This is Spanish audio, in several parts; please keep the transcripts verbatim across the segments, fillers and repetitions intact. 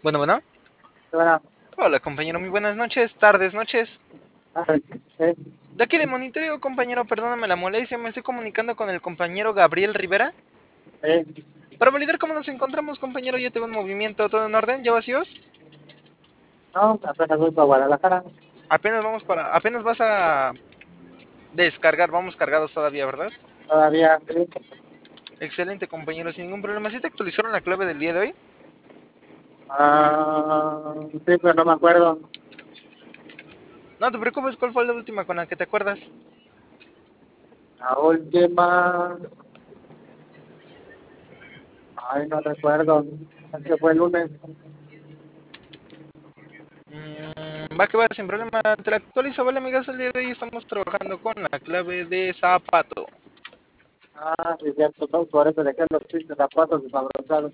Bueno, bueno. Bueno, Hola, compañero. Muy buenas noches, tardes, noches. ah, sí, De aquí de monitoreo, compañero. Perdóname la molestia. Me estoy comunicando con el compañero Gabriel Rivera. sí. Para validar cómo nos encontramos, compañero. Ya tengo un movimiento, todo en orden. ¿Ya vacíos? No, apenas voy para Guadalajara. Apenas vamos para. Apenas vas a descargar. Vamos cargados todavía, ¿verdad? Todavía, sí. Excelente, compañero. Sin ningún problema. ¿Sí te actualizaron la clave del día de hoy? Ah, sí, pero no me acuerdo. No te preocupes. ¿Cuál fue la última con la que te acuerdas? La última. Ay, no recuerdo. Es que fue el lunes. Mm, va que va, sin problema. Te la actualizo, vale, amigas. El día de hoy estamos trabajando con la clave de zapato. Ah, sí, cierto. No, por eso dejé los pinches zapatos desabrochados.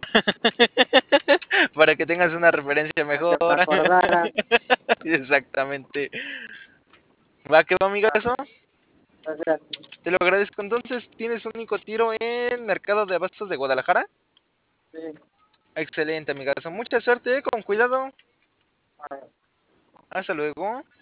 Para que tengas una referencia Para que me mejor. acordara. Exactamente. Va que va, Ah, amigazo. gracias. Te lo agradezco. Entonces, ¿tienes un único tiro en Mercado de Abastos de Guadalajara? Sí. Excelente, amigazo. Mucha suerte, eh, con cuidado. Ah, Hasta luego.